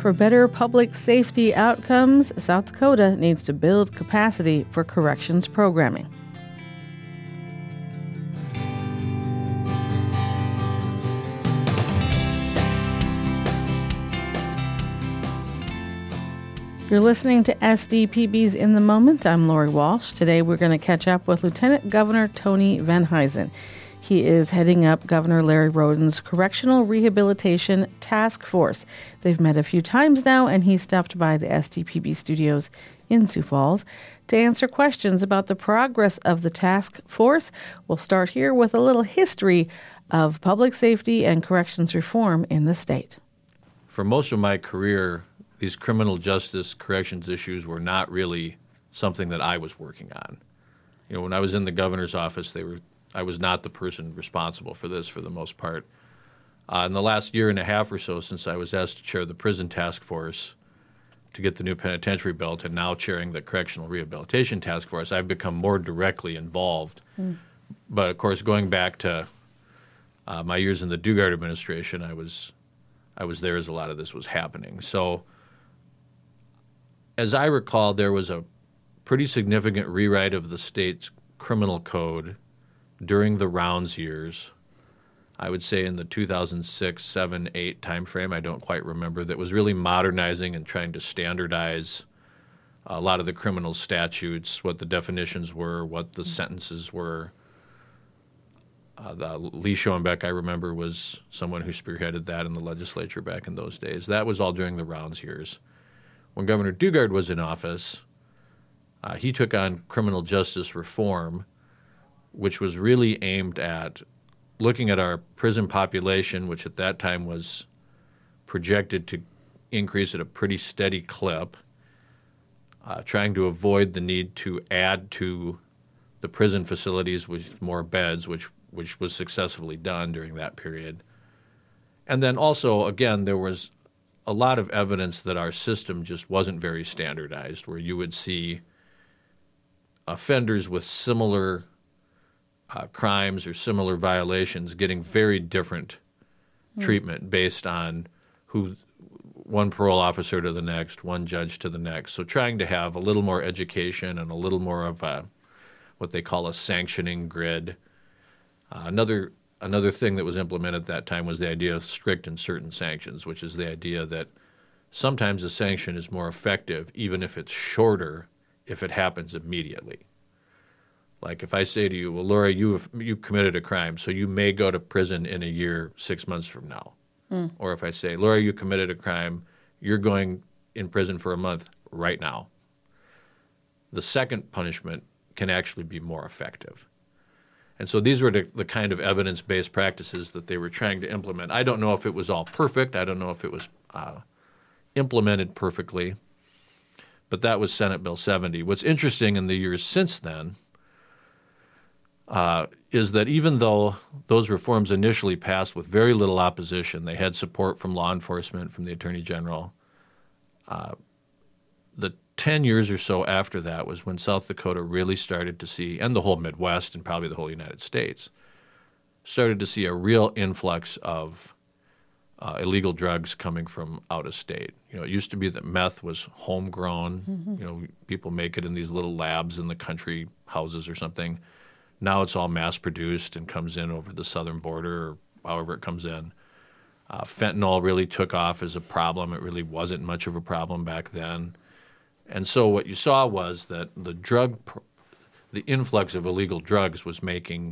For better public safety outcomes, South Dakota needs to build capacity for corrections programming. You're listening to SDPB's In the Moment. I'm Lori Walsh. Today we're going to catch up with Lieutenant Governor Tony Venhuizen. He is heading up Governor Larry Roden's Correctional Rehabilitation Task Force. They've met a few times now, and he stopped by the SDPB studios in Sioux Falls to answer questions about the progress of the task force. We'll start here with a little history of public safety and corrections reform in the state. For most of my career, these criminal justice corrections issues were not really something that I was working on. You know, when I was in the governor's office, I was not the person responsible for this for the most part. In the last year and a half or so, since I was asked to chair the prison task force to get the new penitentiary built and now chairing the correctional rehabilitation task force, I've become more directly involved. But of course, going back to my years in the Dugard administration, I was there as a lot of this was happening. So as I recall, there was a pretty significant rewrite of the state's criminal code during the Rounds years. I would say in the 2006, 7, 8 timeframe, I don't quite remember, that was really modernizing and trying to standardize a lot of the criminal statutes, what the definitions were, what the sentences were. Lee Schoenbeck, I remember, was someone who spearheaded that in the legislature back in those days. That was all during the Rounds years. When Governor Dugard was in office, he took on criminal justice reform, which was really aimed at looking at our prison population, which at that time was projected to increase at a pretty steady clip, trying to avoid the need to add to the prison facilities with more beds, which was successfully done during that period. And then also, again, there was a lot of evidence that our system just wasn't very standardized, where you would see offenders with similar crimes or similar violations getting very different treatment based on who one parole officer to the next, one judge to the next. So trying to have a little more education and a little more of what they call a sanctioning grid. Another thing that was implemented at that time was the idea of strict and certain sanctions, which is the idea that sometimes a sanction is more effective even if it's shorter if it happens immediately. Like if I say to you, well, Laura, you committed a crime, so you may go to prison in a year, 6 months from now. Or if I say, Laura, you committed a crime, you're going in prison for a month right now. The second punishment can actually be more effective. And so these were the kind of evidence-based practices that they were trying to implement. I don't know if it was all perfect. I don't know if it was implemented perfectly. But that was Senate Bill 70. What's interesting in the years since then is that even though those reforms initially passed with very little opposition, they had support from law enforcement, from the Attorney General, the 10 years or so after that was when South Dakota really started to see, and the whole Midwest and probably the whole United States, started to see a real influx of illegal drugs coming from out of state. You know, it used to be that meth was homegrown. You know, people make it in these little labs in the country houses or something. Now it's all mass-produced and comes in over the southern border or however it comes in. Fentanyl really took off as a problem. It really wasn't much of a problem back then. And so what you saw was that the influx of illegal drugs was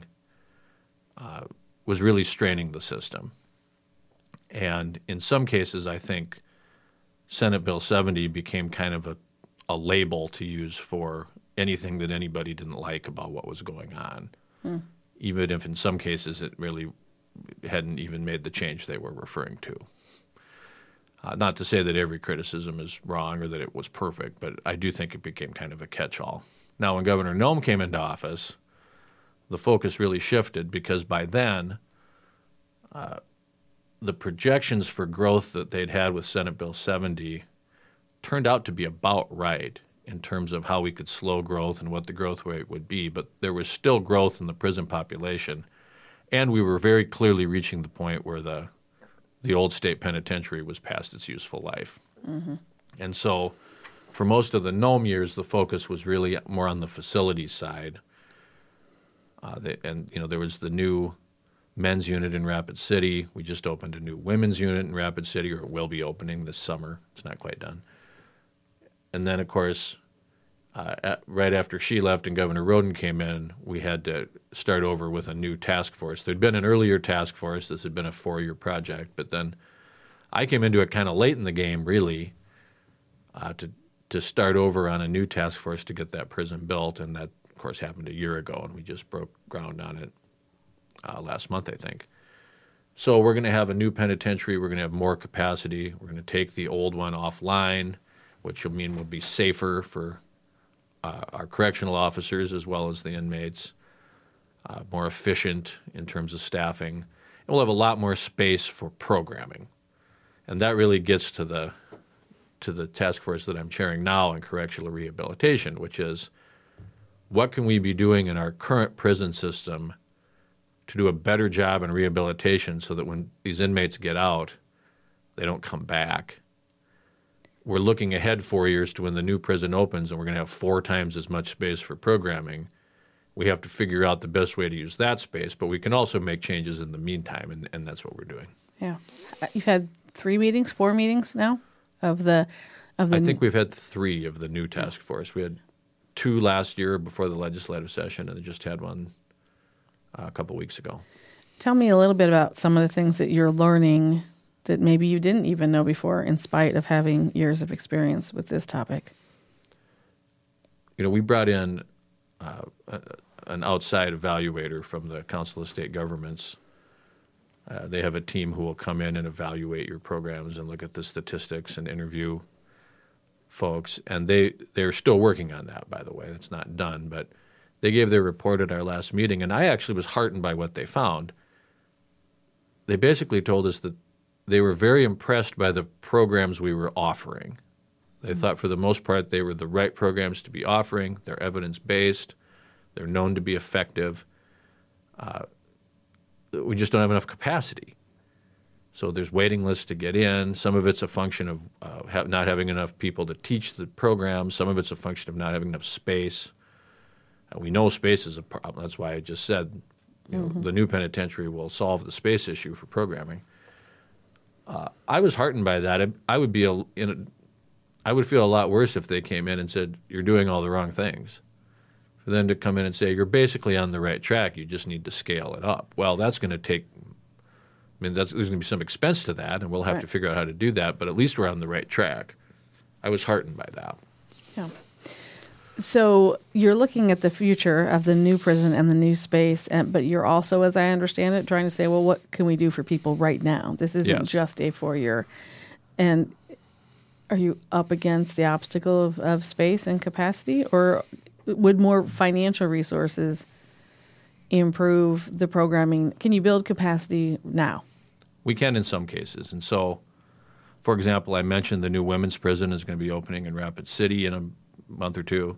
really straining the system. And in some cases, I think Senate Bill 70 became kind of a label to use for anything that anybody didn't like about what was going on, even if in some cases it really hadn't even made the change they were referring to. Not to say that every criticism is wrong or that it was perfect, but I do think it became kind of a catch-all. Now, when Governor Noem came into office, the focus really shifted because by then the projections for growth that they'd had with Senate Bill 70 turned out to be about right in terms of how we could slow growth and what the growth rate would be, but there was still growth in the prison population, and we were very clearly reaching the point where the old state penitentiary was past its useful life. And so for most of the Nome years, the focus was really more on the facilities side. There was the new men's unit in Rapid City. We just opened a new women's unit in Rapid City, or it will be opening this summer. It's not quite done. And then, of course, right after she left and Governor Roden came in, we had to start over with a new task force. There'd been an earlier task force. This had been a 4-year project. But then I came into it kind of late in the game, really, to start over on a new task force to get that prison built. And that, of course, happened a year ago, and we just broke ground on it last month, I think. So we're going to have a new penitentiary. We're going to have more capacity. We're going to take the old one offline, which will mean we'll be safer for our correctional officers as well as the inmates, more efficient in terms of staffing. And we'll have a lot more space for programming. And that really gets to the task force that I'm chairing now in correctional rehabilitation, which is what can we be doing in our current prison system to do a better job in rehabilitation so that when these inmates get out, they don't come back. We're looking ahead 4 years to when the new prison opens, and we're going to have 4 times as much space for programming. We have to figure out the best way to use that space, but we can also make changes in the meantime, and that's what we're doing. Yeah. You've had 4 meetings now of the I think we've had 3 of the new task force. We had 2 last year before the legislative session, and they just had one a couple weeks ago. Tell me a little bit about some of the things that you're learning that maybe you didn't even know before, in spite of having years of experience with this topic. We brought in an outside evaluator from the Council of State Governments. They have a team who will come in and evaluate your programs and look at the statistics and interview folks. And they're still working on that, by the way. It's not done, but they gave their report at our last meeting, and I actually was heartened by what they found. They basically told us that they were very impressed by the programs we were offering. They thought for the most part they were the right programs to be offering. They're evidence-based. They're known to be effective. We just don't have enough capacity. So there's waiting lists to get in. Some of it's a function of not having enough people to teach the program. Some of it's a function of not having enough space. We know space is a problem. That's why I just said the new penitentiary will solve the space issue for programming. I was heartened by that. I would feel a lot worse if they came in and said, you're doing all the wrong things. For them to come in and say, you're basically on the right track, you just need to scale it up. Well, that's going to take, there's going to be some expense to that, and we'll have to figure out how to do that, but at least we're on the right track. I was heartened by that. Yeah. So you're looking at the future of the new prison and the new space, but you're also, as I understand it, trying to say, well, what can we do for people right now? This isn't just a 4-year. And are you up against the obstacle of space and capacity, or would more financial resources improve the programming? Can you build capacity now? We can in some cases. And so, for example, I mentioned the new women's prison is going to be opening in Rapid City in a month or 2.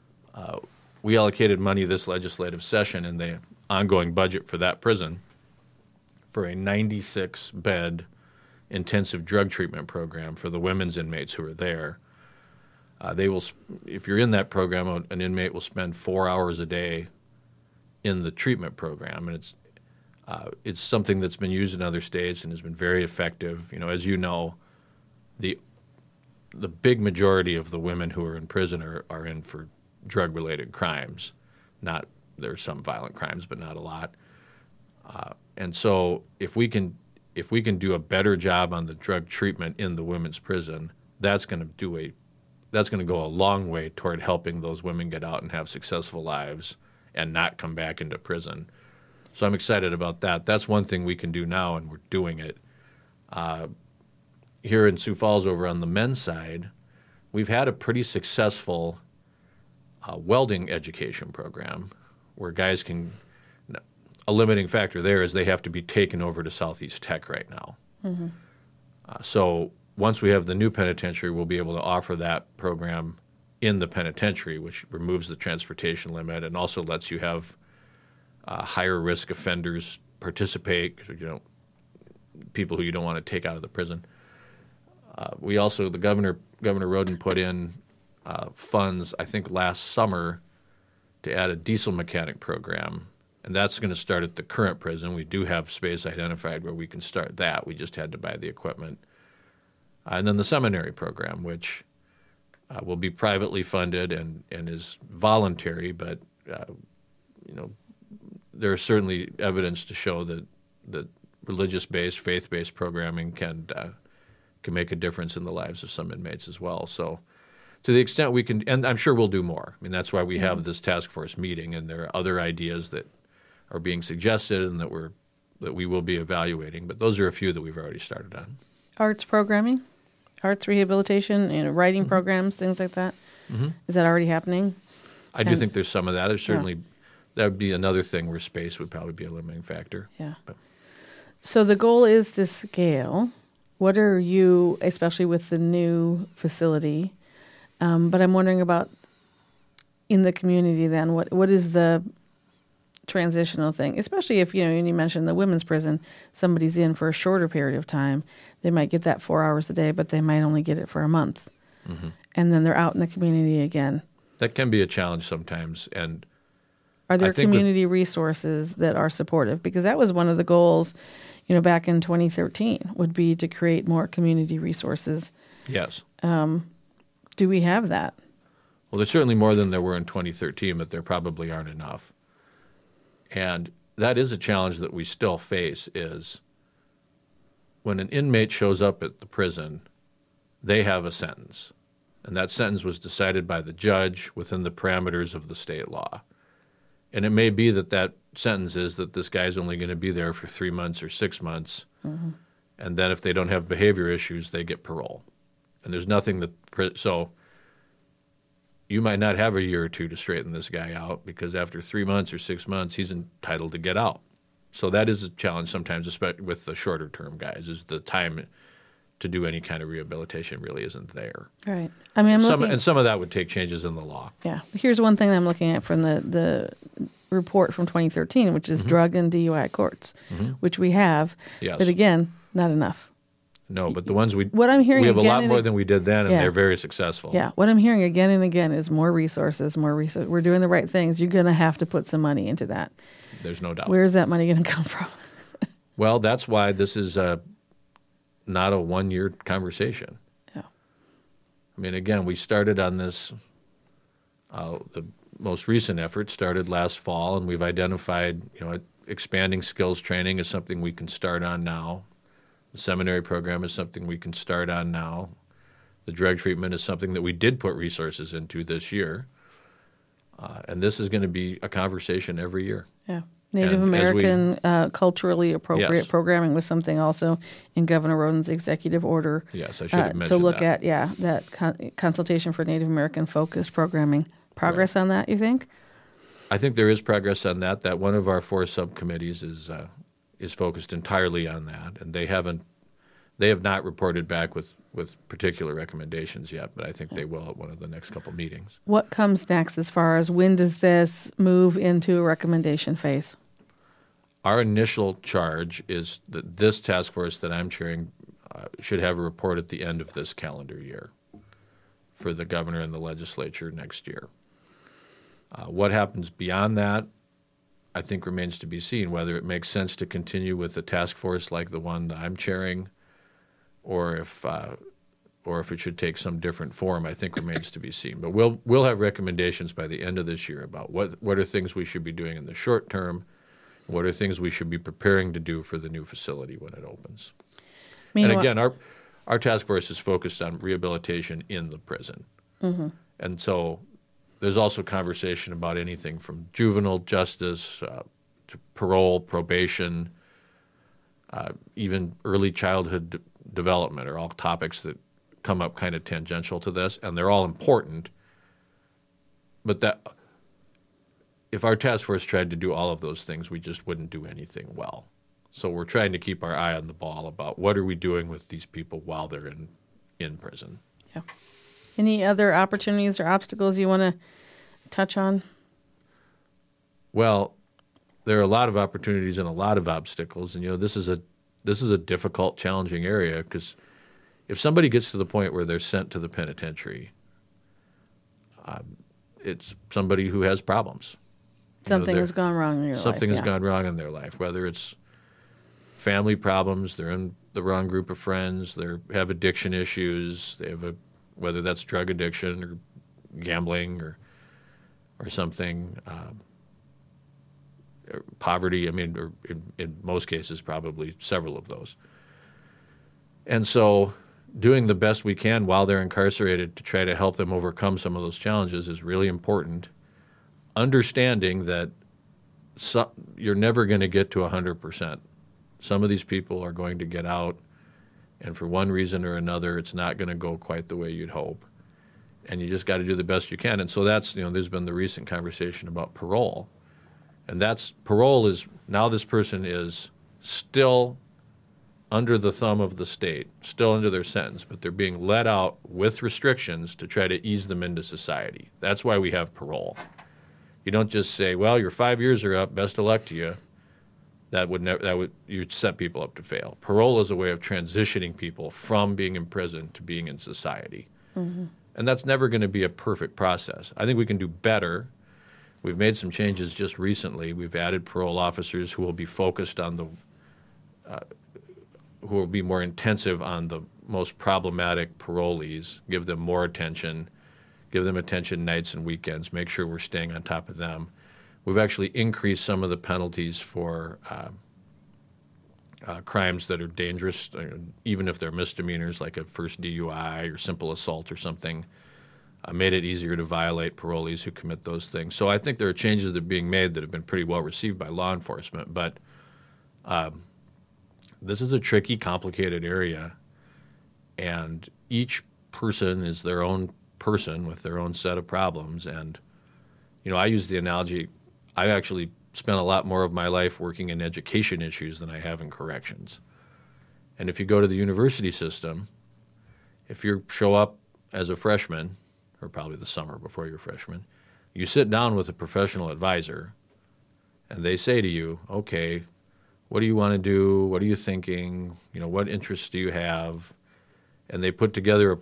We allocated money this legislative session in the ongoing budget for that prison for a 96-bed intensive drug treatment program for the women's inmates who are there. They will, if you're in that program, an inmate will spend 4 hours a day in the treatment program, and it's something that's been used in other states and has been very effective. As you know, the big majority of the women who are in prison are in for drug-related crimes. There are some violent crimes, but not a lot. And so if we can do a better job on the drug treatment in the women's prison, that's going to go a long way toward helping those women get out and have successful lives and not come back into prison. So I'm excited about that. That's one thing we can do now, and we're doing it. Here in Sioux Falls over on the men's side, we've had a pretty successful welding education program where guys can – a limiting factor there is they have to be taken over to Southeast Tech right now. Mm-hmm. So once we have the new penitentiary, we'll be able to offer that program in the penitentiary, which removes the transportation limit and also lets you have higher risk offenders participate, because people who you don't want to take out of the prison. We also, Governor Roden put in funds, I think last summer, to add a diesel mechanic program, and that's going to start at the current prison. We do have space identified where we can start that. We just had to buy the equipment. And then the seminary program, which will be privately funded and is voluntary, but there is certainly evidence to show that religious-based, faith-based programming can make a difference in the lives of some inmates as well. So to the extent we can, and I'm sure we'll do more. I mean, that's why we have this task force meeting, and there are other ideas that are being suggested and that we will be evaluating. But those are a few that we've already started on. Arts programming, arts rehabilitation, writing programs, things like that. Mm-hmm. Is that already happening? I do think there's some of that. There's certainly that would be another thing where space would probably be a limiting factor. Yeah. So the goal is to scale. What are you, especially with the new facility? But I'm wondering about in the community then, what is the transitional thing? Especially if, and you mentioned the women's prison, somebody's in for a shorter period of time. They might get that 4 hours a day, but they might only get it for a month. Mm-hmm. And then they're out in the community again. That can be a challenge sometimes. And are there community resources that are supportive? Because that was one of the goals, back in 2013, would be to create more community resources. Yes. Do we have that? Well, there's certainly more than there were in 2013, but there probably aren't enough. And that is a challenge that we still face is when an inmate shows up at the prison, they have a sentence. And that sentence was decided by the judge within the parameters of the state law. And it may be that sentence is that this guy's only going to be there for 3 months or 6 months. Mm-hmm. And then if they don't have behavior issues, they get parole. And there's nothing so you might not have a year or two to straighten this guy out because after 3 months or 6 months, he's entitled to get out. So that is a challenge sometimes, especially with the shorter term guys, is the time to do any kind of rehabilitation really isn't there. Right. I mean, some of that would take changes in the law. Yeah. Here's one thing I'm looking at from the report from 2013, which is mm-hmm. drug and DUI courts, mm-hmm. which we have. Yes. But again, not enough. No, but the ones what I'm hearing we have a lot more than we did then, and they're very successful. Yeah. What I'm hearing again and again is more resources. We're doing the right things. You're going to have to put some money into that. There's no doubt. Where's that money going to come from? Well, that's why this is not a one-year conversation. Yeah. I mean, again, we started on this, the most recent effort started last fall, and we've identified, expanding skills training is something we can start on now. The seminary program is something we can start on now. The drug treatment is something that we did put resources into this year. And this is going to be a conversation every year. Yeah. Native American culturally appropriate programming was something also in Governor Roden's executive order. Yes, I should have mentioned to look that. at, that consultation for Native American focused programming. Progress on that, you think? I think there is progress on that. That one of our 4 subcommittees is focused entirely on that, and they have not reported back with particular recommendations yet, but I think they will at one of the next couple meetings. What comes next as far as when does this move into a recommendation phase? Our initial charge is that this task force that I'm chairing should have a report at the end of this calendar year for the governor and the legislature next year. What happens beyond that, I think, remains to be seen, whether it makes sense to continue with a task force like the one that I'm chairing or if it should take some different form, I think remains to be seen. But we'll have recommendations by the end of this year about what are things we should be doing in the short term, what are things we should be preparing to do for the new facility when it opens. And again, our task force is focused on rehabilitation in the prison. Mm-hmm. And so there's also conversation about anything from juvenile justice to parole, probation, even early childhood development are all topics that come up kind of tangential to this, and they're all important. But that if our task force tried to do all of those things, we just wouldn't do anything well. So we're trying to keep our eye on the ball about what are we doing with these people while they're in prison. Yeah. Any other opportunities or obstacles you want to touch on? Well, there are a lot of opportunities and a lot of obstacles, and this is a difficult, challenging area because if somebody gets to the point where they're sent to the penitentiary, it's somebody who has problems. Something has gone wrong in your life. Something has gone wrong in their life, whether it's family problems, they're in the wrong group of friends, they have addiction issues, they have whether that's drug addiction or gambling or something, or poverty. I mean, or in most cases, probably several of those. And so doing the best we can while they're incarcerated to try to help them overcome some of those challenges is really important. Understanding that you're never going to get to 100%. Some of these people are going to get out, and for one reason or another, it's not going to go quite the way you'd hope. And you just got to do the best you can. And so that's, there's been the recent conversation about parole. And parole is, now this person is still under the thumb of the state, still under their sentence, but they're being let out with restrictions to try to ease them into society. That's why we have parole. You don't just say, well, your 5 years are up, best of luck to you. You'd set people up to fail. Parole is a way of transitioning people from being in prison to being in society. Mm-hmm. And that's never going to be a perfect process. I think we can do better. We've made some changes just recently. We've added parole officers who will be focused on who will be more intensive on the most problematic parolees, give them more attention, give them attention nights and weekends, make sure we're staying on top of them. We've actually increased some of the penalties for crimes that are dangerous, even if they're misdemeanors, like a first DUI or simple assault or something. Made it easier to violate parolees who commit those things. So I think there are changes that are being made that have been pretty well received by law enforcement. But this is a tricky, complicated area, and each person is their own person with their own set of problems. And, I use the analogy, I actually spent a lot more of my life working in education issues than I have in corrections. And if you go to the university system, if you show up as a freshman, or probably the summer before you're a freshman, you sit down with a professional advisor, and they say to you, okay, what do you want to do? What are you thinking? What interests do you have? And they put together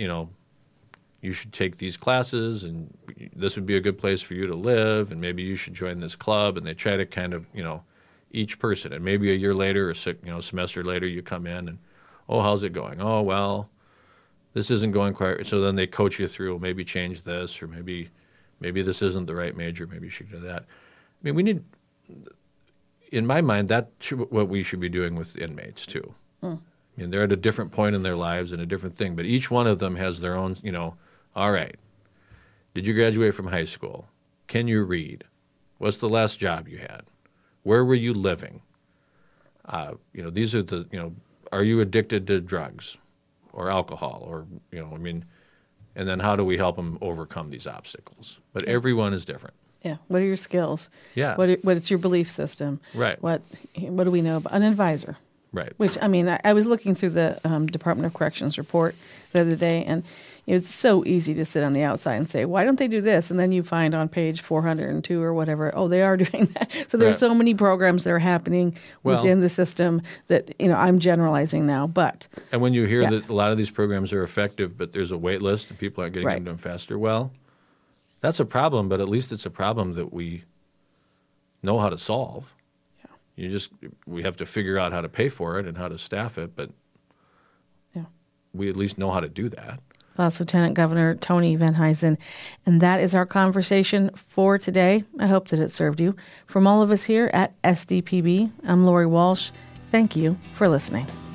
you should take these classes, and this would be a good place for you to live, and maybe you should join this club. And they try to kind of, each person. And maybe a year later, or semester later, you come in and, oh, how's it going? Oh, well, this isn't going quite. So then they coach you through, maybe change this, or maybe this isn't the right major. Maybe you should do that. I mean, we need, in my mind, that's what we should be doing with inmates too. I mean, they're at a different point in their lives and a different thing, but each one of them has their own, all right, did you graduate from high school? Can you read? What's the last job you had? Where were you living? These are are you addicted to drugs or alcohol or, and then how do we help them overcome these obstacles? But everyone is different. Yeah. What are your skills? Yeah. What's your belief system? Right. What do we know about an advisor? Right. Which, I was looking through the Department of Corrections report the other day, and it's so easy to sit on the outside and say, why don't they do this? And then you find on page 402 or whatever, oh, they are doing that. So there are so many programs that are happening within the system that, I'm generalizing now. But and when you hear that a lot of these programs are effective, but there's a wait list and people aren't getting into them faster, well, that's a problem, but at least it's a problem that we know how to solve. We have to figure out how to pay for it and how to staff it, but we at least know how to do that. That's Lieutenant Governor Tony Venhuizen. And that is our conversation for today. I hope that it served you. From all of us here at SDPB, I'm Lori Walsh. Thank you for listening.